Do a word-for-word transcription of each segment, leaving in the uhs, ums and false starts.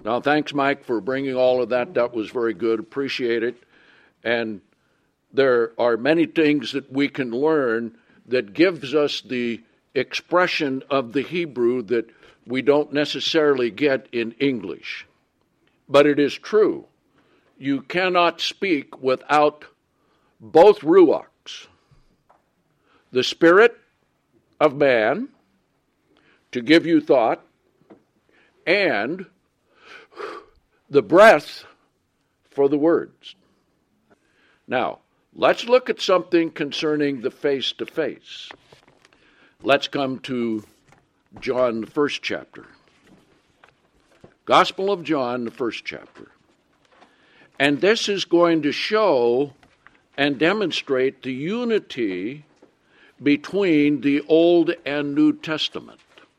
Now, thanks, Mike, for bringing all of that. That was very good. Appreciate it. And there are many things that we can learn that gives us the expression of the Hebrew that we don't necessarily get in English. But it is true. You cannot speak without both ruachs, the spirit of man to give you thought, and the breath for the words. Now, let's look at something concerning the face-to-face. Let's come to John, the first chapter. Gospel of John, the first chapter. And this is going to show and demonstrate the unity between the Old and New Testament.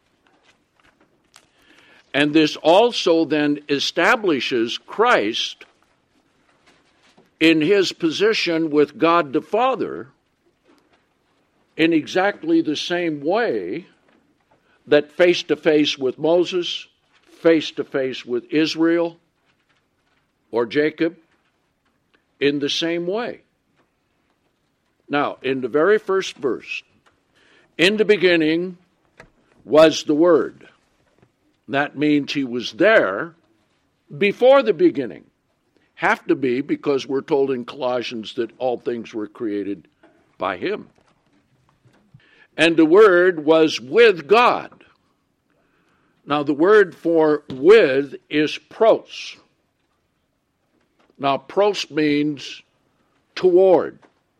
And this also then establishes Christ in his position with God the Father in exactly the same way that face-to-face with Moses, face-to-face with Israel or Jacob, in the same way. Now, in the very first verse, in the beginning was the Word. That means he was there before the beginning. Have to be, because we're told in Colossians that all things were created by him. And the Word was with God. Now, the word for with is pros. Now, pros means toward.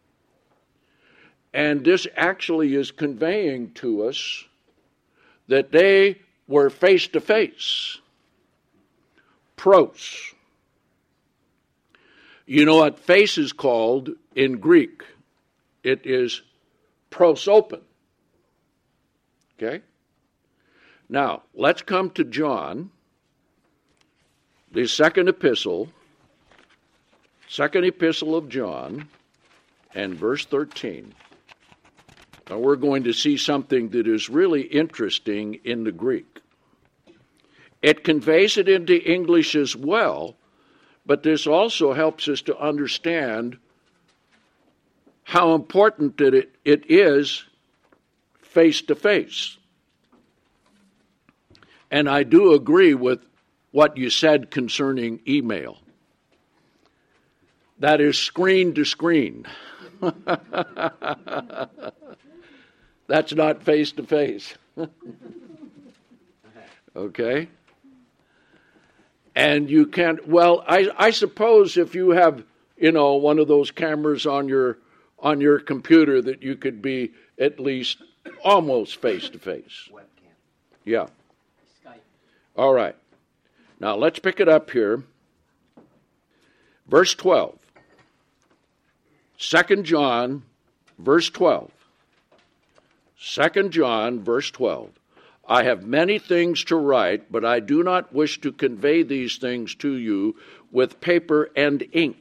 And this actually is conveying to us that they were face to face. Pros. You know what face is called in Greek? It is prosopen. Okay? Now, let's come to John, the second epistle, second epistle of John, and verse thirteen. Now, we're going to see something that is really interesting in the Greek. It conveys it into English as well, but this also helps us to understand how important that it, it is face-to-face. And I do agree with what you said concerning email. That is screen to screen. That's not face to face. Okay? And you can't, well, I, I suppose if you have, you know, one of those cameras on your on your computer that you could be at least almost face to face. Webcam. Yeah. Skype. All right. Now let's pick it up here. Verse twelve. Second John, verse twelve. Second John, verse twelve. I have many things to write, but I do not wish to convey these things to you with paper and ink.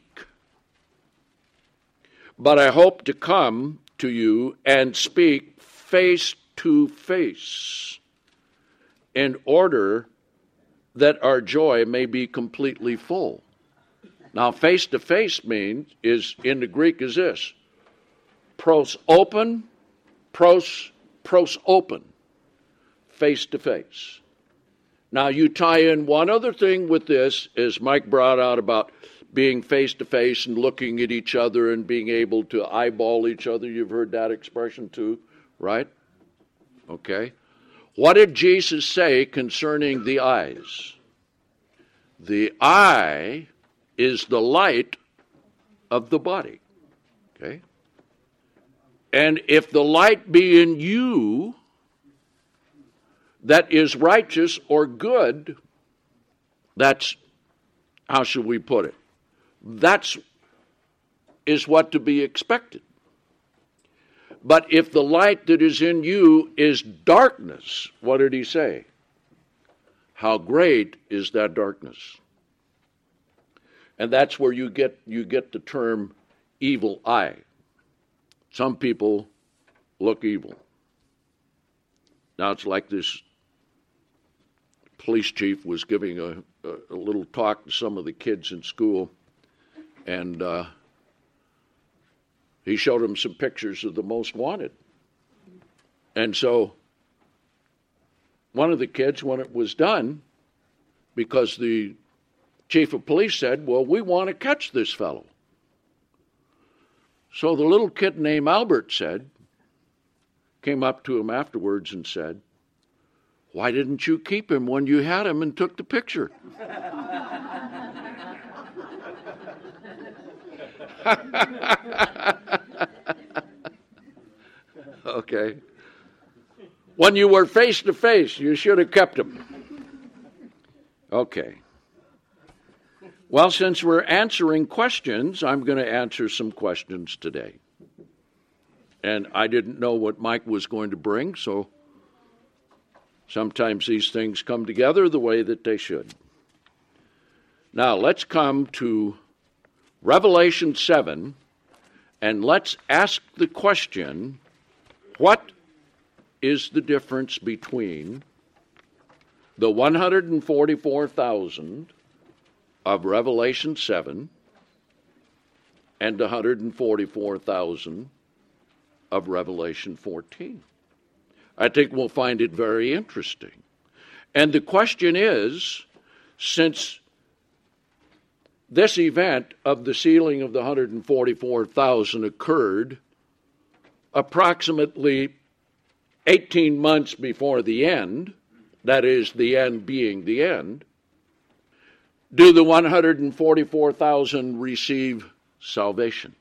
But I hope to come to you and speak face to face, in order that our joy may be completely full. Now, face to face means, is in the Greek is this: pros open, pros pros open, face to face. Now, you tie in one other thing with this, as Mike brought out about being face to face and looking at each other and being able to eyeball each other. You've heard that expression too, right? Okay. What did Jesus say concerning the eyes? The eye is the light of the body. Okay? And if the light be in you that is righteous or good, that's, how should we put it? That's is what to be expected. But if the light that is in you is darkness, what did he say? How great is that darkness? And that's where you get you get the term evil eye. Some people look evil. Now it's like this police chief was giving a, a, a little talk to some of the kids in school, and uh, he showed them some pictures of the most wanted. And so one of the kids, when it was done, because the chief of police said, well, we want to catch this fellow. So the little kid named Albert said, came up to him afterwards and said, why didn't you keep him when you had him and took the picture? Okay. When you were face to face, you should have kept him. Okay. Well, since we're answering questions, I'm going to answer some questions today. And I didn't know what Mike was going to bring, so sometimes these things come together the way that they should. Now, let's come to Revelation seven, and let's ask the question, what is the difference between the one hundred forty-four thousand of Revelation seven and the one hundred forty-four thousand of Revelation fourteen? I think we'll find it very interesting. And the question is, since this event of the sealing of the one hundred forty-four thousand occurred approximately eighteen months before the end, that is, the end being the end, do the one hundred forty-four thousand receive salvation?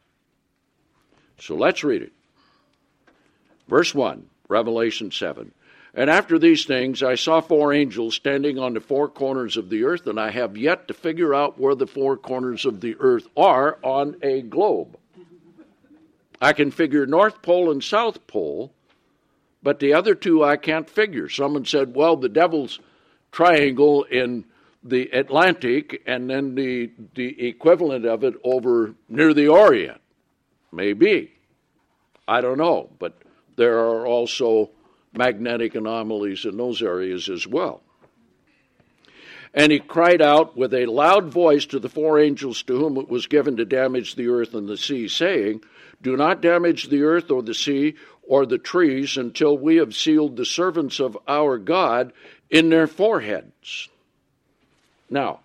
So let's read it. Verse one, Revelation seven. And after these things I saw four angels standing on the four corners of the earth, and I have yet to figure out where the four corners of the earth are on a globe. I can figure North Pole and South Pole, but the other two I can't figure. Someone said, well, the Devil's Triangle in the Atlantic, and then the, the equivalent of it over near the Orient. Maybe. I don't know, but there are also magnetic anomalies in those areas as well. And he cried out with a loud voice to the four angels to whom it was given to damage the earth and the sea, saying, do not damage the earth or the sea or the trees until we have sealed the servants of our God in their foreheads. Now,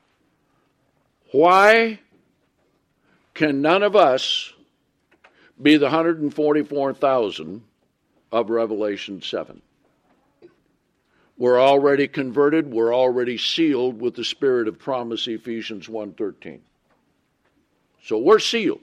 why can none of us be the one hundred forty-four thousand of Revelation seven? We're already converted. We're already sealed with the spirit of promise, Ephesians one thirteen. So we're sealed.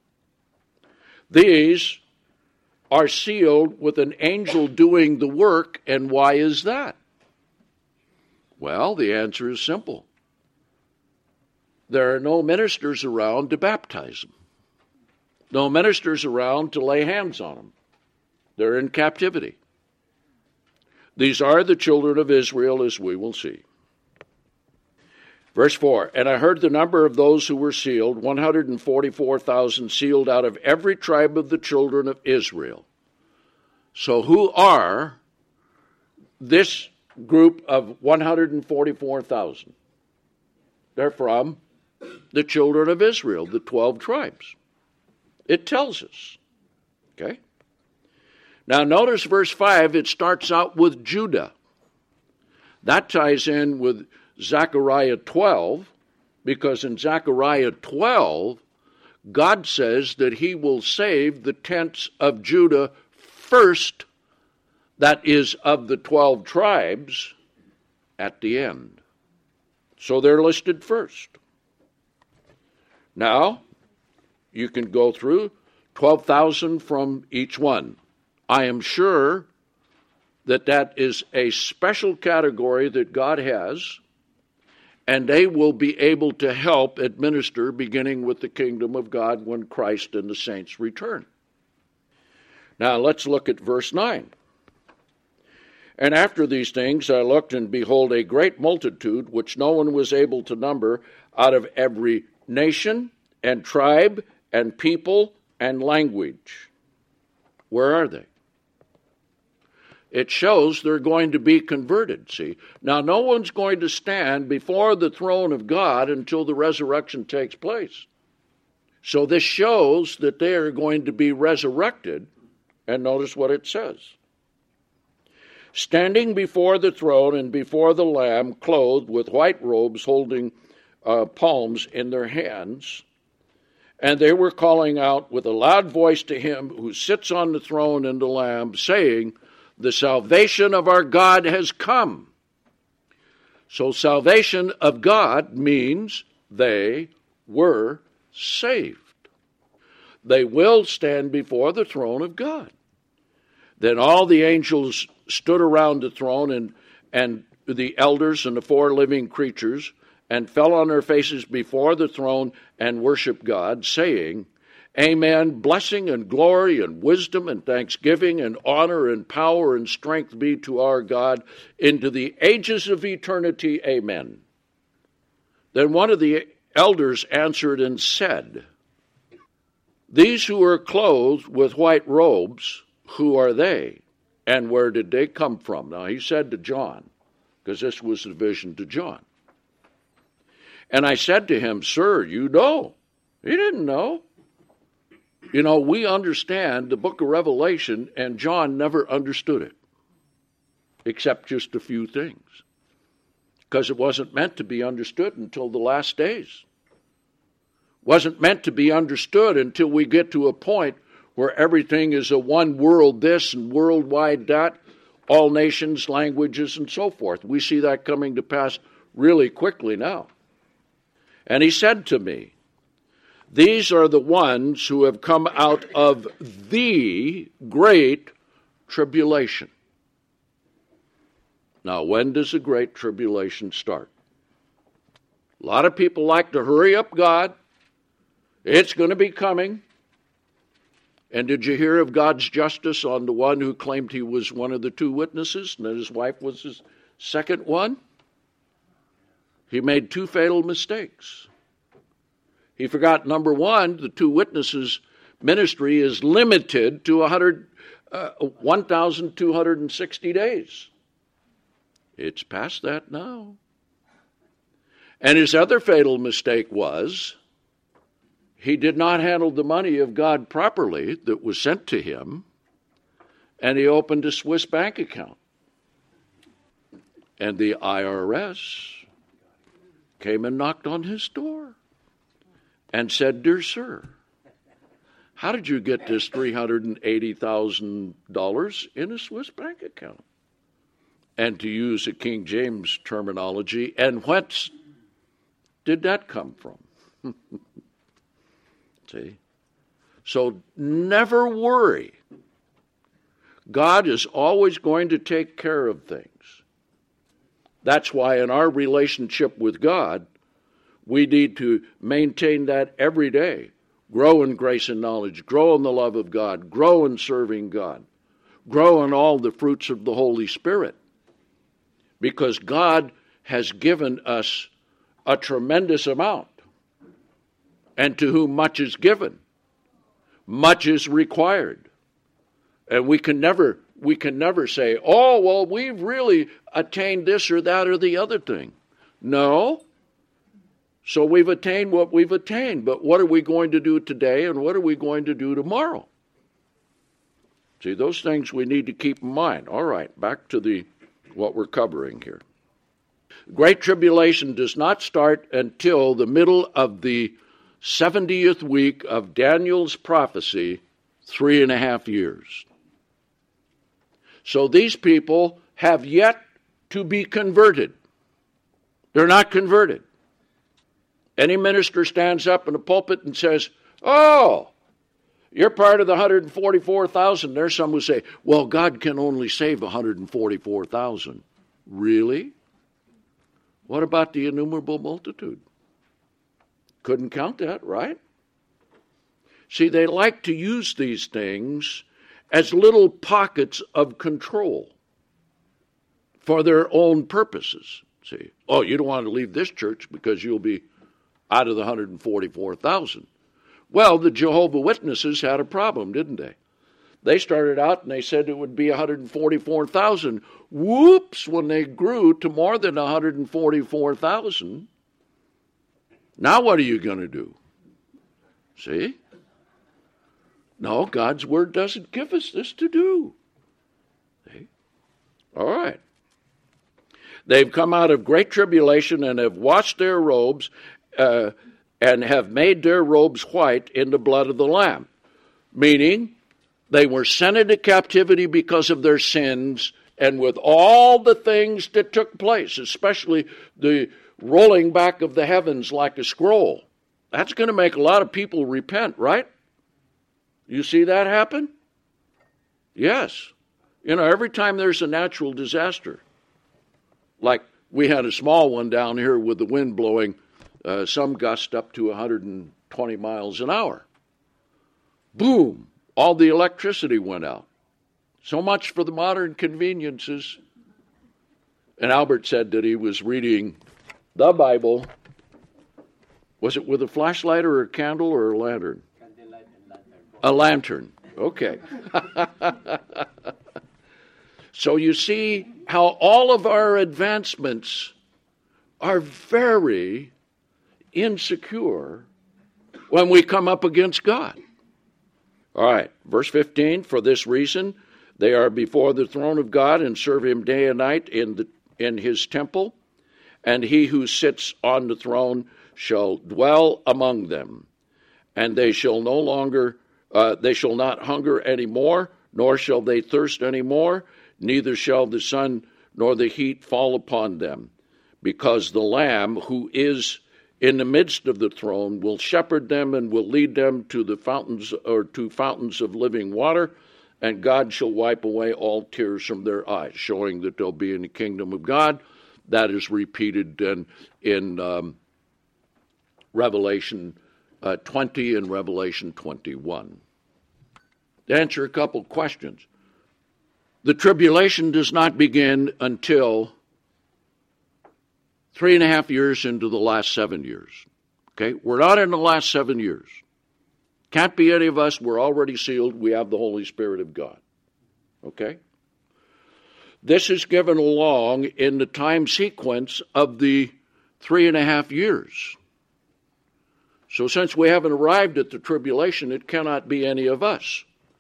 These are sealed with an angel doing the work, and why is that? Well, the answer is simple. There are no ministers around to baptize them. No ministers around to lay hands on them. They're in captivity. These are the children of Israel, as we will see. Verse four, and I heard the number of those who were sealed, one hundred forty-four thousand sealed out of every tribe of the children of Israel. So who are this group of one hundred forty-four thousand? They're from the children of Israel, the twelve tribes. It tells us. Okay? Now notice verse five, it starts out with Judah. That ties in with Zechariah twelve, because in Zechariah twelve, God says that he will save the tents of Judah first, that is, of the twelve tribes, at the end. So they're listed first. Now, you can go through twelve thousand from each one. I am sure that that is a special category that God has, and they will be able to help administer, beginning with the kingdom of God when Christ and the saints return. Now let's look at verse nine. And after these things I looked, and behold, a great multitude, which no one was able to number, out of every nation and tribe and people and language. Where are they? It shows they're going to be converted, see. Now, no one's going to stand before the throne of God until the resurrection takes place. So this shows that they are going to be resurrected, and notice what it says. Standing before the throne and before the Lamb, clothed with white robes, holding uh, palms in their hands, and they were calling out with a loud voice to him who sits on the throne and the Lamb, saying, the salvation of our God has come. So salvation of God means they were saved. They will stand before the throne of God. Then all the angels stood around the throne, and, and the elders and the four living creatures, and fell on their faces before the throne and worshiped God, saying, Amen, blessing and glory and wisdom and thanksgiving and honor and power and strength be to our God into the ages of eternity. Amen. Then one of the elders answered and said, These who are clothed with white robes, who are they, and where did they come from? Now he said to John, because this was the vision to John. And I said to him, Sir, you know. He didn't know. You know, we understand the book of Revelation, and John never understood it, except just a few things, because it wasn't meant to be understood until the last days. Wasn't meant to be understood until we get to a point where everything is a one world this and worldwide that, all nations, languages, and so forth. We see that coming to pass really quickly now. And he said to me, These are the ones who have come out of the great tribulation. Now, when does the great tribulation start? A lot of people like to hurry up God. It's going to be coming. And did you hear of God's justice on the one who claimed he was one of the two witnesses and that his wife was his second one? He made two fatal mistakes. He forgot, number one, the two witnesses' ministry is limited to one hundred, uh, one thousand two hundred sixty days. It's past that now. And his other fatal mistake was he did not handle the money of God properly that was sent to him, and he opened a Swiss bank account. And the I R S came and knocked on his door and said, Dear sir, how did you get this three hundred eighty thousand dollars in a Swiss bank account? And to use a King James terminology, and whence did that come from? See? So never worry. God is always going to take care of things. That's why in our relationship with God, we need to maintain that every day. Grow in grace and knowledge. Grow in the love of God. Grow in serving God. Grow in all the fruits of the Holy Spirit. Because God has given us a tremendous amount. And to whom much is given, much is required. And we can never, we can never say, oh, well, we've really attained this or that or the other thing. No. So we've attained what we've attained, but what are we going to do today and what are we going to do tomorrow? See, those things we need to keep in mind. All right, back to the what we're covering here. Great Tribulation does not start until the middle of the seventieth week of Daniel's prophecy, three and a half years. So these people have yet to be converted. They're not converted. Any minister stands up in a pulpit and says, oh, you're part of the one hundred forty-four thousand. There's some who say, well, God can only save one hundred forty-four thousand. Really? What about the innumerable multitude? Couldn't count that, right? See, they like to use these things as little pockets of control for their own purposes. See, oh, you don't want to leave this church because you'll be out of the one hundred forty-four thousand. Well, the Jehovah's Witnesses had a problem, didn't they? They started out and they said it would be one hundred forty-four thousand. Whoops, when they grew to more than one hundred forty-four thousand, now what are you going to do? See? No, God's word doesn't give us this to do. See? All right. They've come out of great tribulation and have washed their robes uh, and have made their robes white in the blood of the Lamb. Meaning, they were sent into captivity because of their sins, and with all the things that took place, especially the rolling back of the heavens like a scroll, that's going to make a lot of people repent, right? You see that happen? Yes. You know, every time there's a natural disaster, like we had a small one down here with the wind blowing uh, some gust up to one hundred twenty miles an hour. Boom! All the electricity went out. So much for the modern conveniences. And Albert said that he was reading the Bible. Was it with a flashlight or a candle or a lantern? A lantern. Okay. So you see how all of our advancements are very insecure when we come up against God. All right, verse fifteen, for this reason they are before the throne of God and serve him day and night in the in his temple, and he who sits on the throne shall dwell among them, and they shall no longer uh, they shall not hunger any more, nor shall they thirst any more, neither shall the sun nor the heat fall upon them, because the Lamb who is in the midst of the throne will shepherd them and will lead them to the fountains or to fountains of living water, and God shall wipe away all tears from their eyes, showing that they'll be in the kingdom of God. That is repeated in, in um, Revelation uh, twenty and Revelation twenty-one. To answer a couple questions. The tribulation does not begin until three and a half years into the last seven years. Okay? We're not in the last seven years. Can't be any of us. We're already sealed. We have the Holy Spirit of God. Okay? This is given along in the time sequence of the three and a half years. So since we haven't arrived at the tribulation, it cannot be any of us.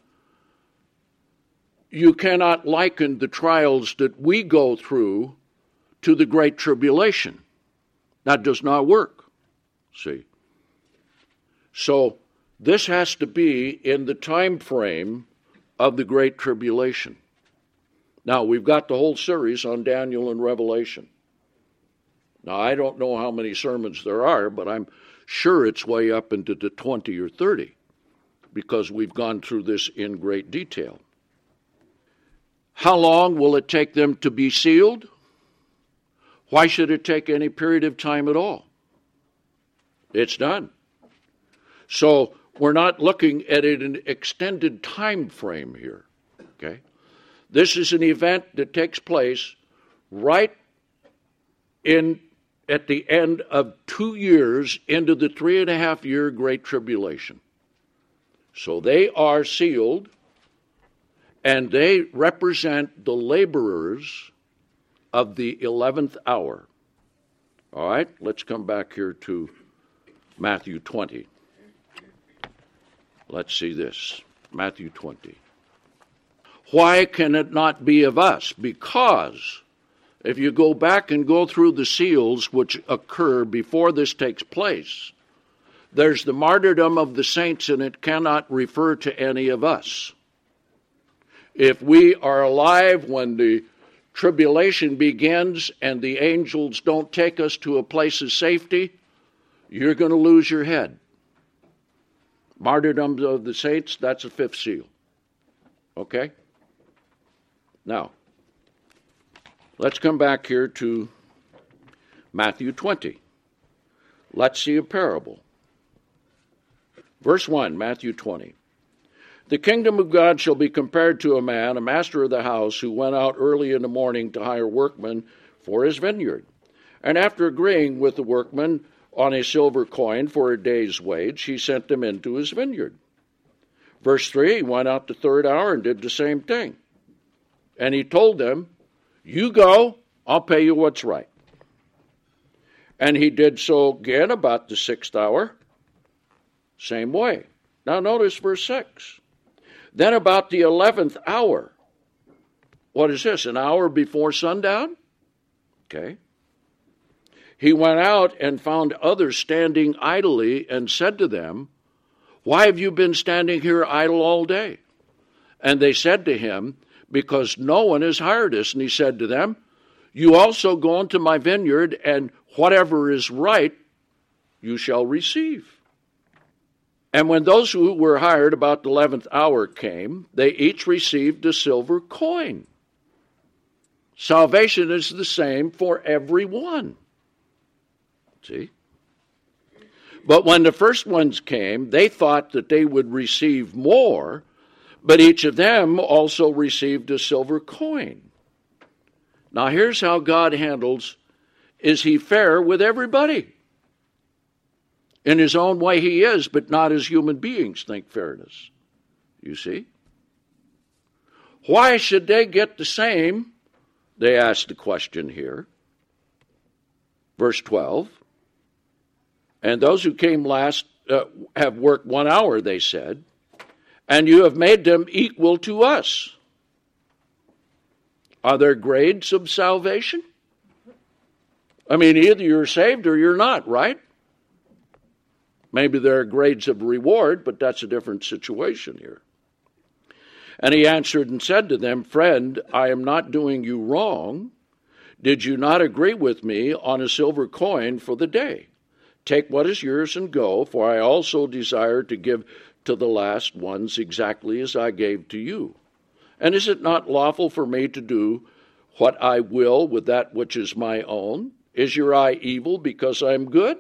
You cannot liken the trials that we go through to the Great Tribulation. That does not work, see. So this has to be in the time frame of the Great Tribulation. Now, we've got the whole series on Daniel and Revelation. Now, I don't know how many sermons there are, but I'm sure it's way up into the twenty or thirty, because we've gone through this in great detail. How long will it take them to be sealed? Why should it take any period of time at all? It's done. So we're not looking at an extended time frame here. Okay? This is an event that takes place right in at the end of two years into the three and a half year Great Tribulation. So they are sealed, and they represent the laborers of the eleventh hour. All right, let's come back here to Matthew twenty. Let's see this. Matthew twenty. Why can it not be of us? Because if you go back and go through the seals which occur before this takes place, there's the martyrdom of the saints, and it cannot refer to any of us. If we are alive when the tribulation begins and the angels don't take us to a place of safety, you're going to lose your head. Martyrdom of the saints, that's a fifth seal. Okay? Now, let's come back here to Matthew twenty. Let's see a parable. Verse one, Matthew twenty. The kingdom of God shall be compared to a man, a master of the house, who went out early in the morning to hire workmen for his vineyard. And after agreeing with the workmen on a silver coin for a day's wage, he sent them into his vineyard. Verse three, he went out the third hour and did the same thing. And he told them, you go, I'll pay you what's right. And he did so again about the sixth hour, same way. Now notice verse six. Then about the eleventh hour, what is this, an hour before sundown? Okay. He went out and found others standing idly and said to them, why have you been standing here idle all day? And they said to him, because no one has hired us. And he said to them, you also go into my vineyard, and whatever is right, you shall receive. And when those who were hired about the eleventh hour came, they each received a silver coin. Salvation is the same for everyone. See? But when the first ones came, they thought that they would receive more, but each of them also received a silver coin. Now here's how God handles, is he fair with everybody? In his own way he is, but not as human beings think fairness. You see? Why should they get the same? They asked the question here. Verse twelve. And those who came last uh, have worked one hour, they said, and you have made them equal to us. Are there grades of salvation? I mean, either you're saved or you're not, right? Maybe there are grades of reward, but that's a different situation here. And he answered and said to them, friend, I am not doing you wrong. Did you not agree with me on a silver coin for the day? Take what is yours and go, for I also desire to give to the last ones exactly as I gave to you. And is it not lawful for me to do what I will with that which is my own? Is your eye evil because I am good?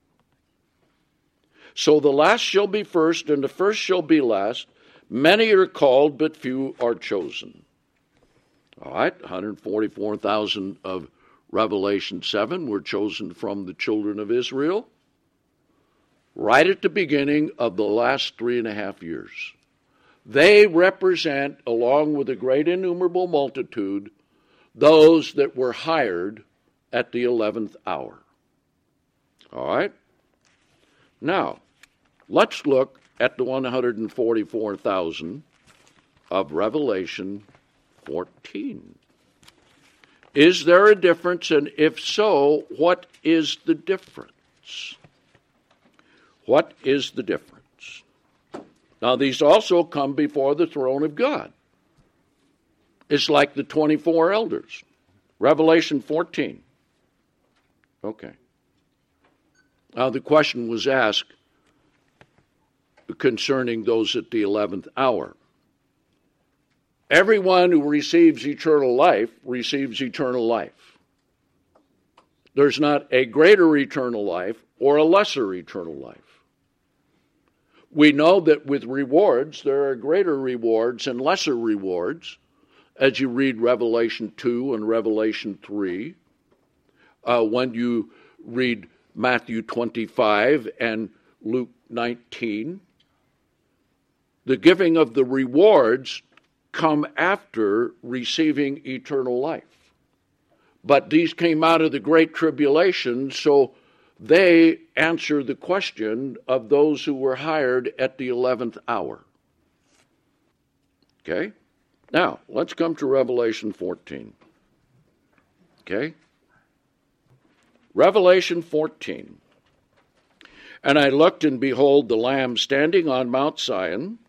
So the last shall be first, and the first shall be last. Many are called, but few are chosen. All right, one hundred forty-four thousand of Revelation seven were chosen from the children of Israel right at the beginning of the last three and a half years. They represent, along with a great innumerable multitude, those that were hired at the eleventh hour. All right? Now, let's look at the one hundred forty-four thousand of Revelation fourteen. Is there a difference, and if so, what is the difference? What is the difference? Now, these also come before the throne of God. It's like the twenty-four elders. Revelation fourteen. Okay. Now, the question was asked concerning those at the eleventh hour. Everyone who receives eternal life receives eternal life. There's not a greater eternal life or a lesser eternal life. We know that with rewards, there are greater rewards and lesser rewards, as you read Revelation two and Revelation three. Uh, when you read Matthew twenty-five and Luke nineteen, the giving of the rewards come after receiving eternal life. But these came out of the Great Tribulation, so they answer the question of those who were hired at the eleventh hour. Okay? Now, let's come to Revelation fourteen. Okay? Revelation fourteen. And I looked, and behold, the Lamb standing on Mount Zion,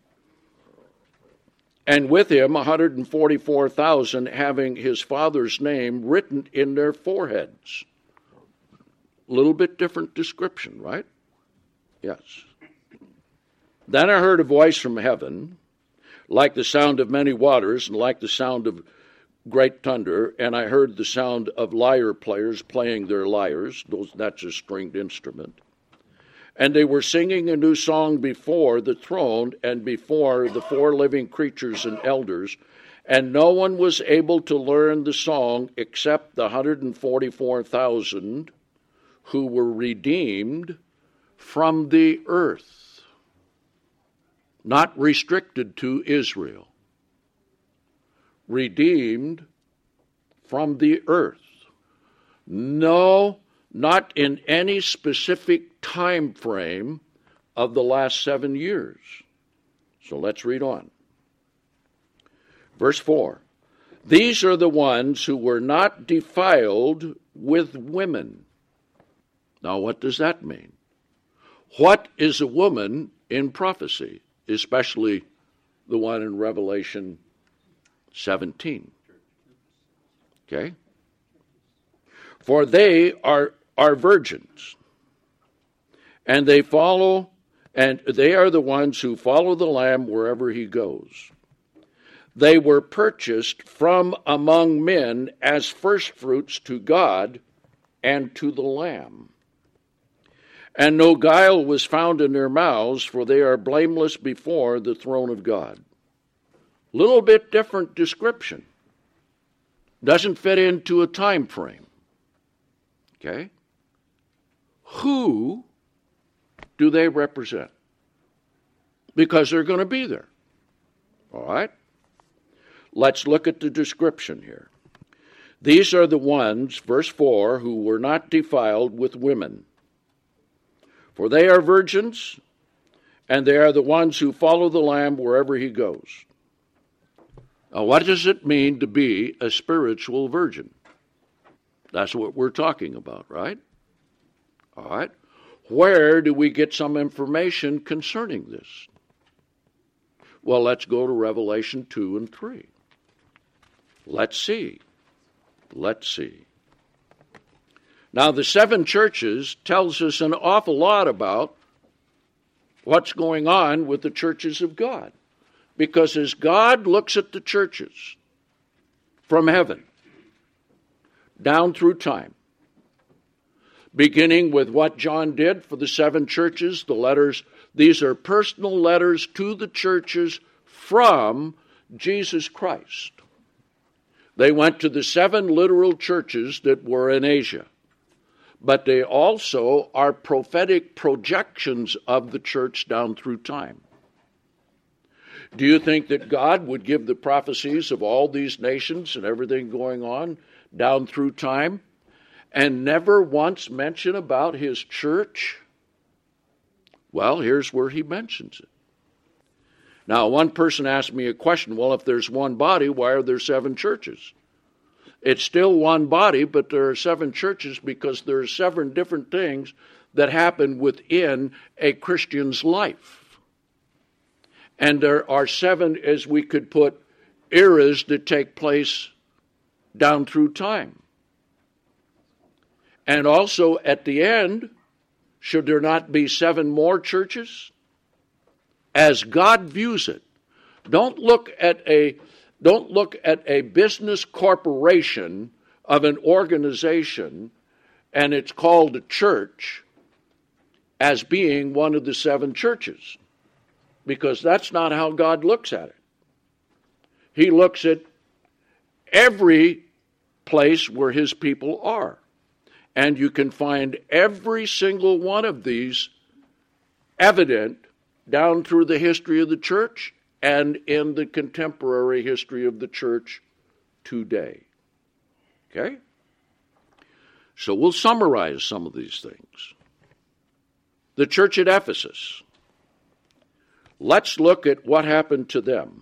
and with him one hundred forty-four thousand, having his Father's name written in their foreheads. A little bit different description, right? Yes. Then I heard a voice from heaven, like the sound of many waters, and like the sound of great thunder, and I heard the sound of lyre players playing their lyres. Those, that's a stringed instrument. And they were singing a new song before the throne and before the four living creatures and elders, and no one was able to learn the song except the one hundred forty-four thousand who were redeemed from the earth. not restricted to Israel. Redeemed from the earth. No, not in any specific time frame of the last seven years. So let's read on. Verse four. These are the ones who were not defiled with women. Now, what does that mean? What is a woman in prophecy, especially the one in Revelation seventeen? Okay? For they are, are virgins, and they follow, and they are the ones who follow the Lamb wherever he goes. They were purchased from among men as firstfruits to God and to the Lamb. And no guile was found in their mouths, for they are blameless before the throne of God. Little bit different description. Doesn't fit into a time frame. Okay? Who do they represent? Because they're going to be there. All right? Let's look at the description here. These are the ones, verse four, who were not defiled with women. For they are virgins, and they are the ones who follow the Lamb wherever he goes. Now, what does it mean to be a spiritual virgin? That's what we're talking about, right? All right. Where do we get some information concerning this? Well, let's go to Revelation two and three. Let's see. Let's see. Now, the seven churches tells us an awful lot about what's going on with the churches of God. Because as God looks at the churches from heaven, down through time, beginning with what John did for the seven churches, the letters, these are personal letters to the churches from Jesus Christ. They went to the seven literal churches that were in Asia, but they also are prophetic projections of the church down through time. Do you think that God would give the prophecies of all these nations and everything going on down through time and never once mention about his church? Well, here's where he mentions it. Now, one person asked me a question, well, if there's one body, why are there seven churches? It's still one body, but there are seven churches because there are seven different things that happen within a Christian's life. And there are seven, as we could put, eras that take place down through time. And also at the end, should there not be seven more churches? As God views it, don't look at a don't look at a business corporation of an organization, and it's called a church, as being one of the seven churches. Because that's not how God looks at it. He looks at every place where his people are. And you can find every single one of these evident down through the history of the church and in the contemporary history of the church today. Okay? So we'll summarize some of these things. The church at Ephesus. Let's look at what happened to them.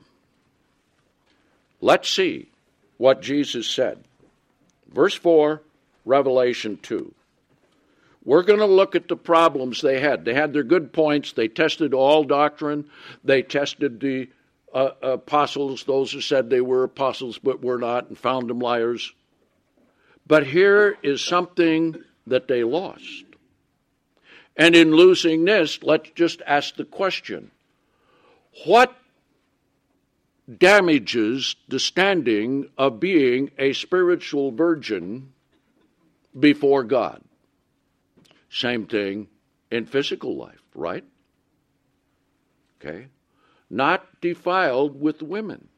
Let's see what Jesus said. Verse four, Revelation two. We're going to look at the problems they had. They had their good points. They tested all doctrine. They tested the uh, apostles, those who said they were apostles but were not, and found them liars. But here is something that they lost. And in losing this, let's just ask the question, what damages the standing of being a spiritual virgin before God? Same thing in physical life, right? Okay. Not defiled with women.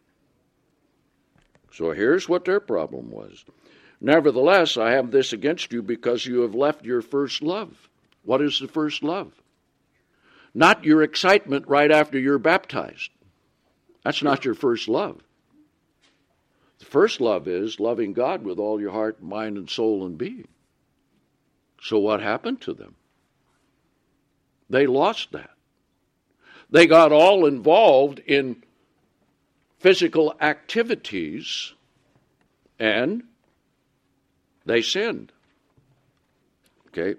So here's what their problem was. Nevertheless, I have this against you because you have left your first love. What is the first love? not your excitement right after you're baptized. That's not your first love. The first love is loving God with all your heart, mind, and soul and being. So what happened to them? They lost that. They got all involved in physical activities and they sinned. Okay?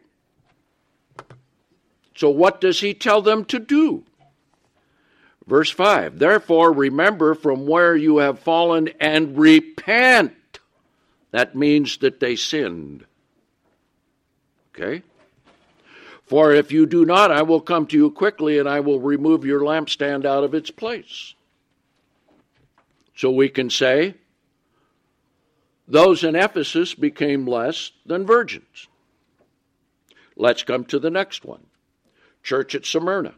So what does he tell them to do? Verse five, therefore remember from where you have fallen and repent. That means that they sinned. Okay? For if you do not, I will come to you quickly and I will remove your lampstand out of its place. So we can say, those in Ephesus became less than virgins. Let's come to the next one. Church at Smyrna.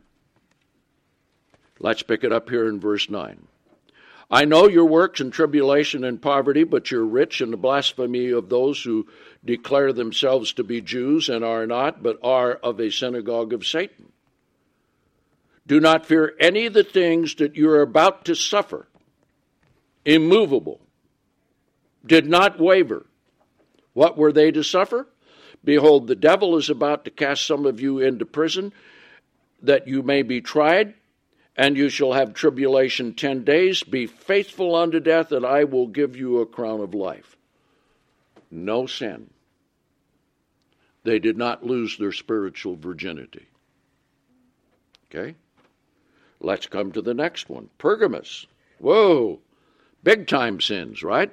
Let's pick it up here in verse nine. I know your works and tribulation and poverty, but you're rich in the blasphemy of those who declare themselves to be Jews and are not, but are of a synagogue of Satan. Do not fear any of the things that you're about to suffer. Immovable. Did not waver. What were they to suffer? Behold, the devil is about to cast some of you into prison, that you may be tried, and you shall have tribulation ten days. Be faithful unto death, and I will give you a crown of life. No sin. They did not lose their spiritual virginity. Okay? Let's come to the next one. Pergamos. Whoa. Big time sins, right?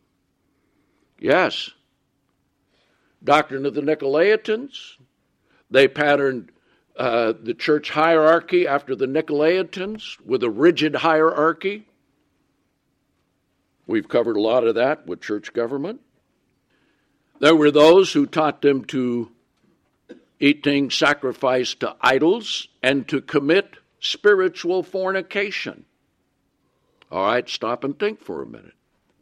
Yes. Doctrine of the Nicolaitans. They patterned uh, the church hierarchy after the Nicolaitans with a rigid hierarchy. We've covered a lot of that with church government. There were those who taught them to eat things sacrificed to idols and to commit spiritual fornication. All right, stop and think for a minute.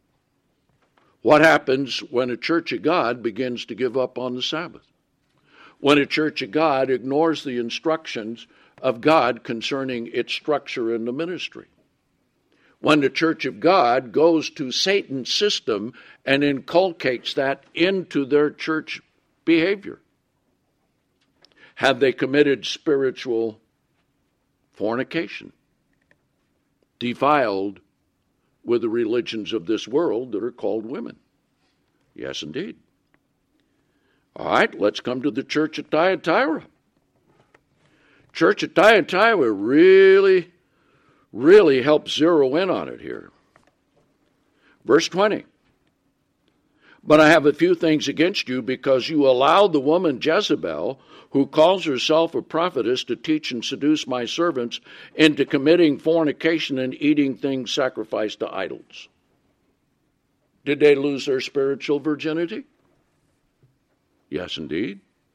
What happens when a church of God begins to give up on the Sabbath? When a church of God ignores the instructions of God concerning its structure in the ministry? When the church of God goes to Satan's system and inculcates that into their church behavior? Have they committed spiritual fornication? Defiled with the religions of this world that are called women? Yes, indeed. All right, let's come to the church at Thyatira. Church at Thyatira really, really helps zero in on it here. Verse twenty. But I have a few things against you, because you allowed the woman Jezebel, who calls herself a prophetess, to teach and seduce my servants into committing fornication and eating things sacrificed to idols. Did they lose their spiritual virginity? Yes, indeed.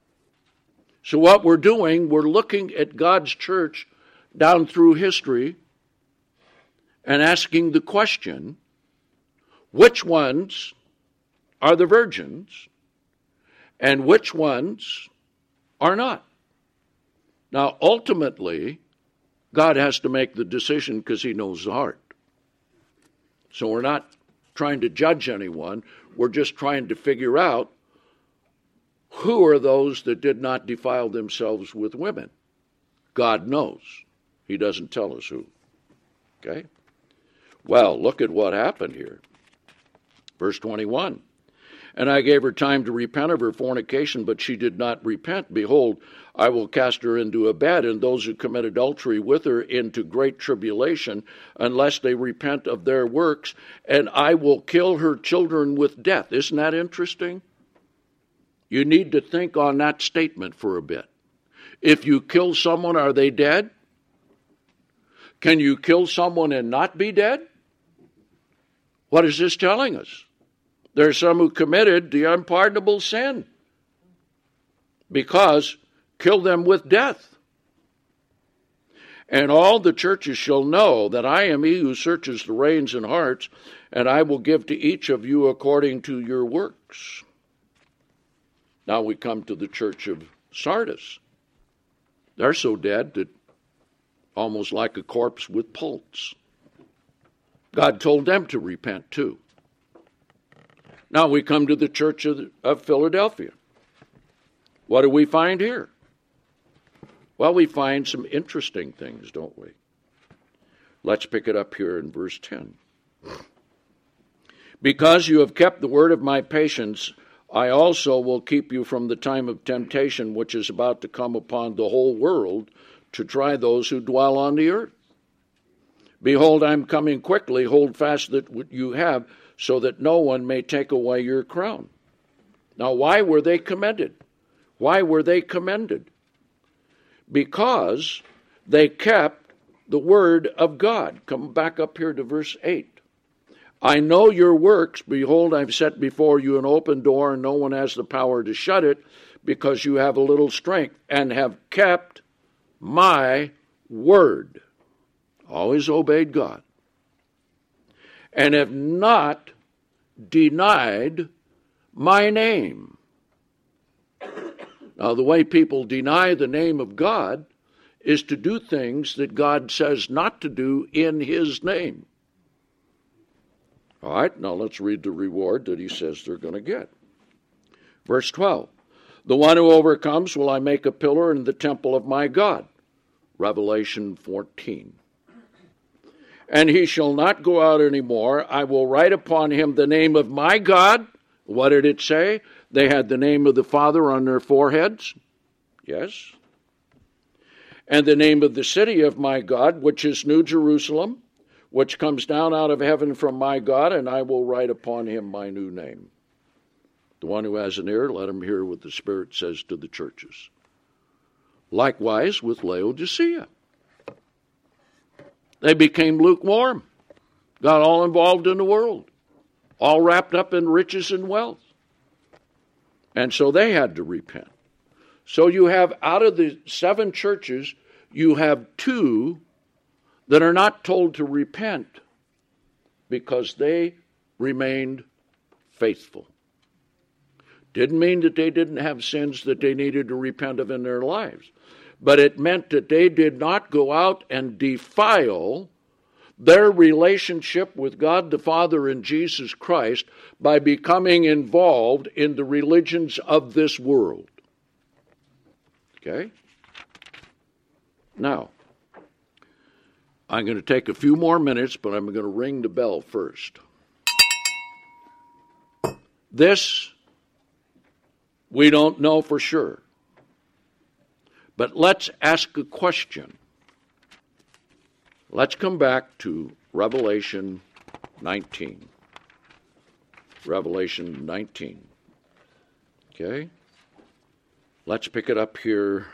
So what we're doing, we're looking at God's church down through history and asking the question, which ones are the virgins and which ones are not? Now, ultimately, God has to make the decision because he knows the heart. So we're not trying to judge anyone. We're just trying to figure out who are those that did not defile themselves with women. God knows. He doesn't tell us who. Okay? Well, look at what happened here. Verse twenty-one. And I gave her time to repent of her fornication, but she did not repent. Behold, I will cast her into a bed, and those who commit adultery with her into great tribulation, unless they repent of their works, and I will kill her children with death. Isn't that interesting? You need to think on that statement for a bit. If you kill someone, are they dead? Can you kill someone and not be dead? What is this telling us? There are some who committed the unpardonable sin, because kill them with death. And all the churches shall know that I am he who searches the reins and hearts, and I will give to each of you according to your works. Now we come to the church of Sardis. They're so dead that almost like a corpse with pulse. God told them to repent too. Now we come to the church of, of Philadelphia. What do we find here? Well, we find some interesting things, don't we? Let's pick it up here in verse ten. Because you have kept the word of my patience, I also will keep you from the time of temptation which is about to come upon the whole world to try those who dwell on the earth. Behold, I am coming quickly. Hold fast that what you have, so that no one may take away your crown. Now, why were they commended? Why were they commended? Because they kept the word of God. Come back up here to verse eight. I know your works. Behold, I've set before you an open door, and no one has the power to shut it, because you have a little strength, and have kept my word. Always obeyed God. And have not denied my name. Now, the way people deny the name of God is to do things that God says not to do in his name. All right, now let's read the reward that he says they're going to get. Verse twelve. The one who overcomes will I make a pillar in the temple of my God. Revelation fourteen. And he shall not go out any more. I will write upon him the name of my God. What did it say? They had the name of the Father on their foreheads. Yes. And the name of the city of my God, which is New Jerusalem, which comes down out of heaven from my God, and I will write upon him my new name. The one who has an ear, let him hear what the Spirit says to the churches. Likewise with Laodicea. They became lukewarm, got all involved in the world, all wrapped up in riches and wealth. And so they had to repent. So you have, out of the seven churches, you have two that are not told to repent because they remained faithful. Didn't mean that they didn't have sins that they needed to repent of in their lives. But it meant that they did not go out and defile their relationship with God the Father and Jesus Christ by becoming involved in the religions of this world. Okay? Now, I'm going to take a few more minutes, but I'm going to ring the bell first. This, we don't know for sure. But let's ask a question. Let's come back to Revelation nineteen. Revelation nineteen. Okay? Let's pick it up here.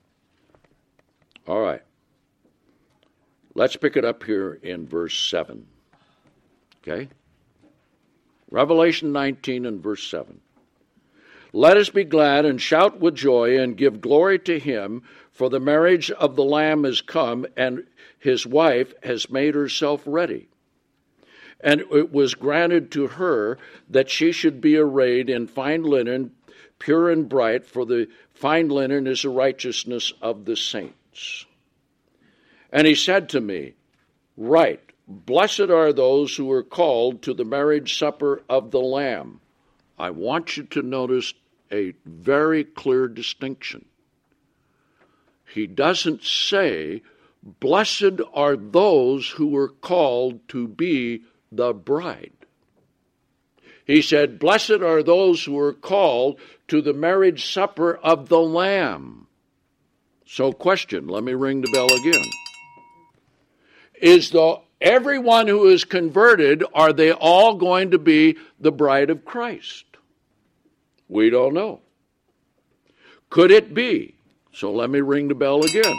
All right. Let's pick it up here in verse seven. Okay? Revelation nineteen and verse seven. Let us be glad and shout with joy and give glory to him, for the marriage of the Lamb is come, and his wife has made herself ready. And it was granted to her that she should be arrayed in fine linen, pure and bright, for the fine linen is the righteousness of the saints. And he said to me, Write, blessed are those who are called to the marriage supper of the Lamb. I want you to notice a very clear distinction. He doesn't say, blessed are those who are called to be the bride. He said, blessed are those who are called to the marriage supper of the Lamb. So question, let me ring the bell again. Is the everyone who is converted, are they all going to be the bride of Christ? We don't know. Could it be? So let me ring the bell again.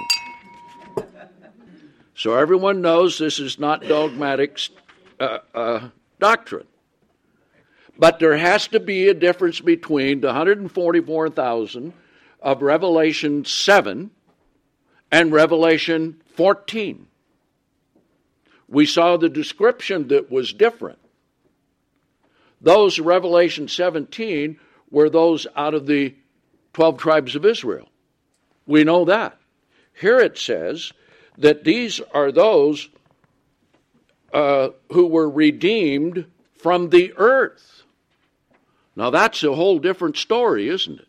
So everyone knows this is not dogmatic uh, uh, doctrine. But there has to be a difference between the one hundred forty-four thousand of Revelation seven and Revelation fourteen. We saw the description that was different. Those Revelation seventeen were those out of the twelve tribes of Israel. We know that. Here it says that these are those uh, who were redeemed from the earth. Now that's a whole different story, isn't it?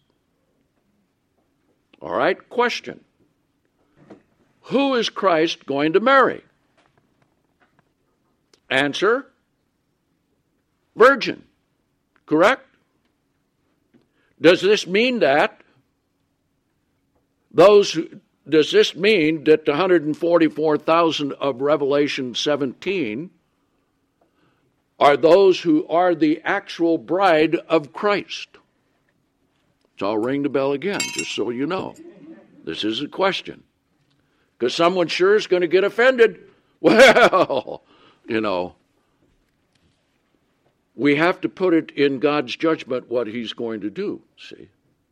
All right, question. Who is Christ going to marry? Answer, virgin. Correct? Does this mean that those, does this mean that the one hundred forty-four thousand of Revelation seventeen are those who are the actual bride of Christ? So I'll ring the bell again, just so you know. This is a question. Because someone sure is going to get offended. Well, you know, we have to put it in God's judgment what he's going to do, see.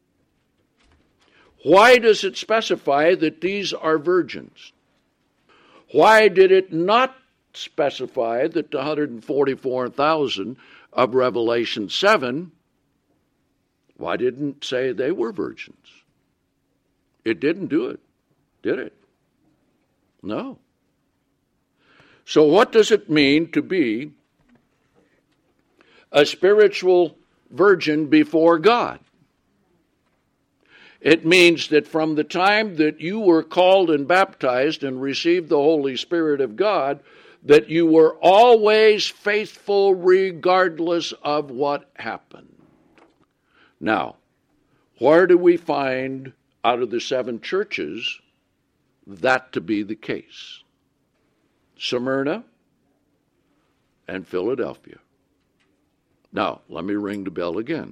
Why does it specify that these are virgins? Why did it not specify that the one hundred forty-four thousand of Revelation seven, why didn't it say they were virgins? It didn't do it, did it? No. So what does it mean to be a spiritual virgin before God? It means that from the time that you were called and baptized and received the Holy Spirit of God, that you were always faithful regardless of what happened. Now, where do we find out of the seven churches that to be the case? Smyrna and Philadelphia. Now, let me ring the bell again.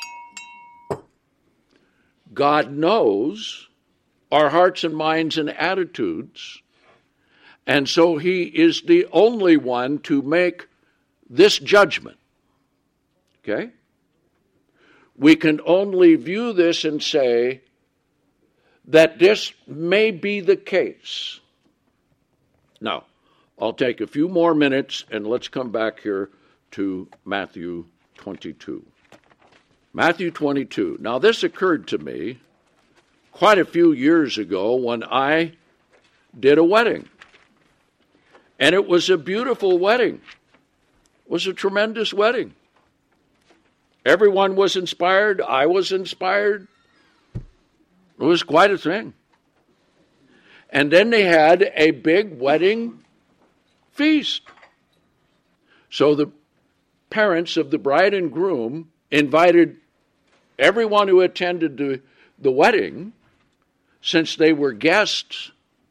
God knows our hearts and minds and attitudes, and so he is the only one to make this judgment. Okay? We can only view this and say that this may be the case. Now, I'll take a few more minutes and let's come back here to Matthew twenty-two. Matthew twenty-two. Now, this occurred to me quite a few years ago when I did a wedding. And it was a beautiful wedding. It was a tremendous wedding. Everyone was inspired. I was inspired. It was quite a thing. And then they had a big wedding feast. So the parents of the bride and groom invited everyone who attended the, the wedding, since they were guests,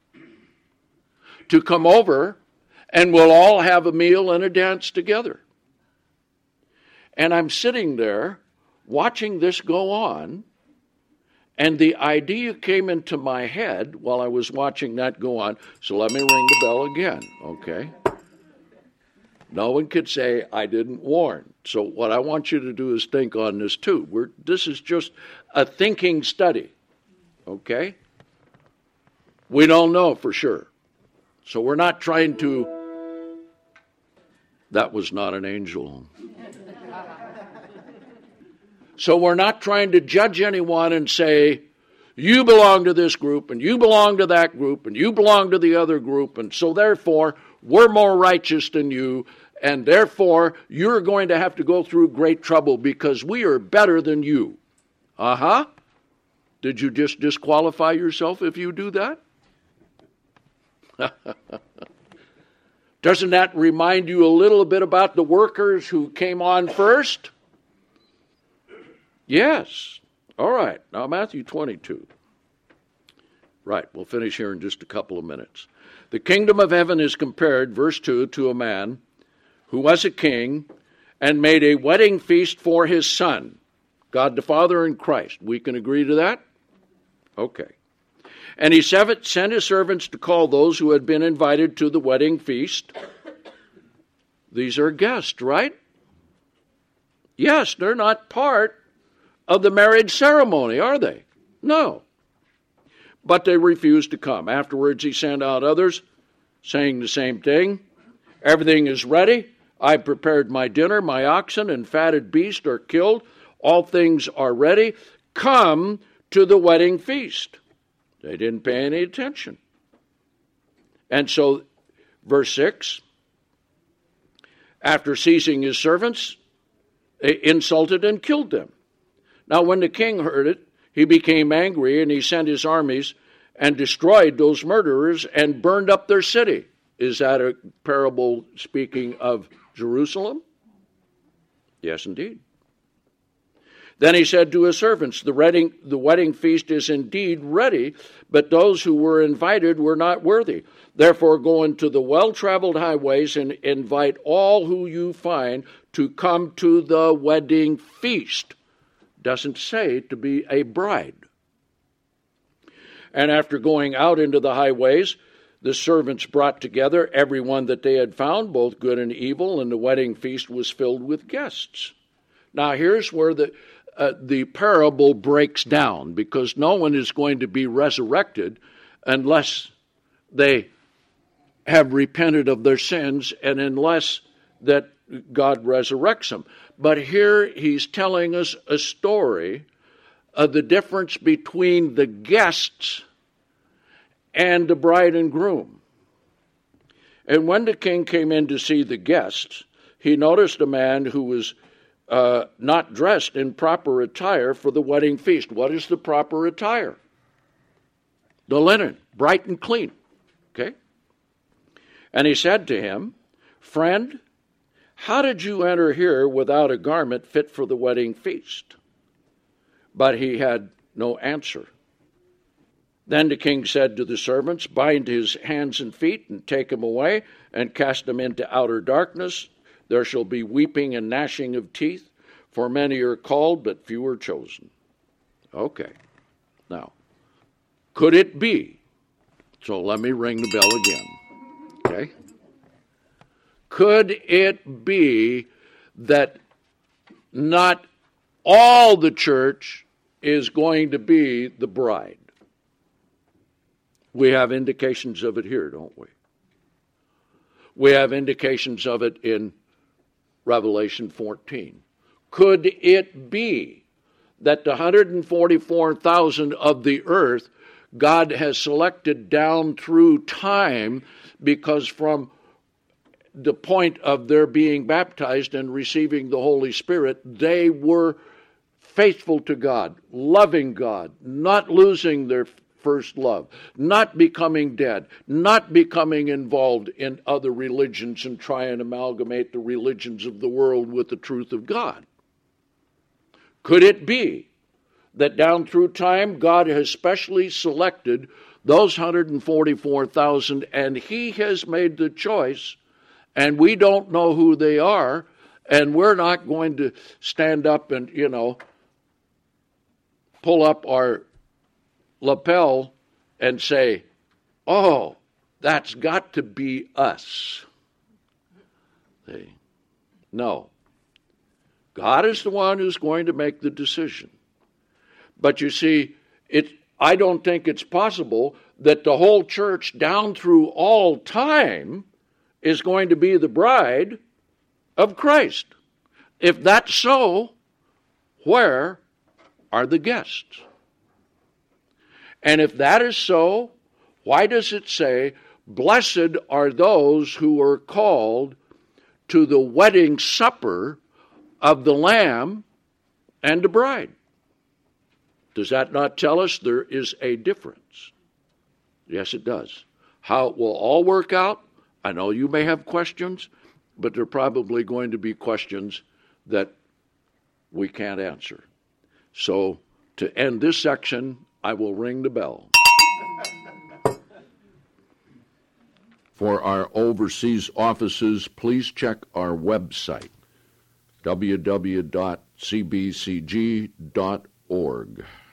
to come over and we'll all have a meal and a dance together. And I'm sitting there watching this go on, and the idea came into my head while I was watching that go on. So let me ring the bell again, okay? No one could say I didn't warn. So what I want you to do is think on this too. We're, this is just a thinking study, okay? We don't know for sure. So we're not trying to... That was not an angel. So we're not trying to judge anyone and say, you belong to this group, and you belong to that group, and you belong to the other group, and so therefore we're more righteous than you, and therefore you're going to have to go through great trouble because we are better than you. Uh-huh. Did you just disqualify yourself if you do that? Doesn't that remind you a little bit about the workers who came on first? Yes. All right. Now, Matthew twenty-two. Right. We'll finish here in just a couple of minutes. The kingdom of heaven is compared, verse two, to a man who was a king and made a wedding feast for his son, God the Father and Christ. We can agree to that? Okay. And he sent his servants to call those who had been invited to the wedding feast. These are guests, right? Yes, they're not part of the marriage ceremony, are they? No. But they refused to come. Afterwards, he sent out others, saying the same thing. Everything is ready. I prepared my dinner. My oxen and fatted beast are killed. All things are ready. Come to the wedding feast. They didn't pay any attention. And so, verse six, after seizing his servants, they insulted and killed them. Now when the king heard it, he became angry, and he sent his armies and destroyed those murderers and burned up their city. Is that a parable speaking of Jerusalem? Yes, indeed. Then he said to his servants, the wedding, the wedding feast is indeed ready, but those who were invited were not worthy. Therefore go into the well-traveled highways and invite all who you find to come to the wedding feast. Doesn't say to be a bride. And after going out into the highways, the servants brought together everyone that they had found, both good and evil, and the wedding feast was filled with guests. Now here's where the uh, the parable breaks down, because no one is going to be resurrected unless they have repented of their sins and unless that God resurrects them. But here he's telling us a story of the difference between the guests and the bride and groom. And when the king came in to see the guests, he noticed a man who was uh, not dressed in proper attire for the wedding feast. What is the proper attire? The linen, bright and clean. Okay? And he said to him, "Friend, how did you enter here without a garment fit for the wedding feast?" But he had no answer. Then the king said to the servants, "Bind his hands and feet and take him away and cast him into outer darkness. There shall be weeping and gnashing of teeth, for many are called, but few are chosen." Okay. Now, could it be? So let me ring the bell again. Okay. Could it be that not all the church is going to be the bride? We have indications of it here, don't we? We have indications of it in Revelation fourteen. Could it be that the one hundred forty-four thousand of the earth God has selected down through time, because from the point of their being baptized and receiving the Holy Spirit, they were faithful to God, loving God, not losing their first love, not becoming dead, not becoming involved in other religions and try and amalgamate the religions of the world with the truth of God? Could it be that down through time God has specially selected those one hundred forty-four thousand and he has made the choice, and we don't know who they are, and we're not going to stand up and, you know, pull up our lapel and say, "Oh, that's got to be us." See? No. God is the one who's going to make the decision. But you see, it, I don't think it's possible that the whole church down through all time is going to be the bride of Christ. If that's so, where are the guests? And if that is so, why does it say, "Blessed are those who are called to the wedding supper of the Lamb and the bride"? Does that not tell us there is a difference? Yes, it does. How it will all work out, I know you may have questions, but they're probably going to be questions that we can't answer. So, to end this section, I will ring the bell. For our overseas offices, please check our website, w w w dot c b c g dot org.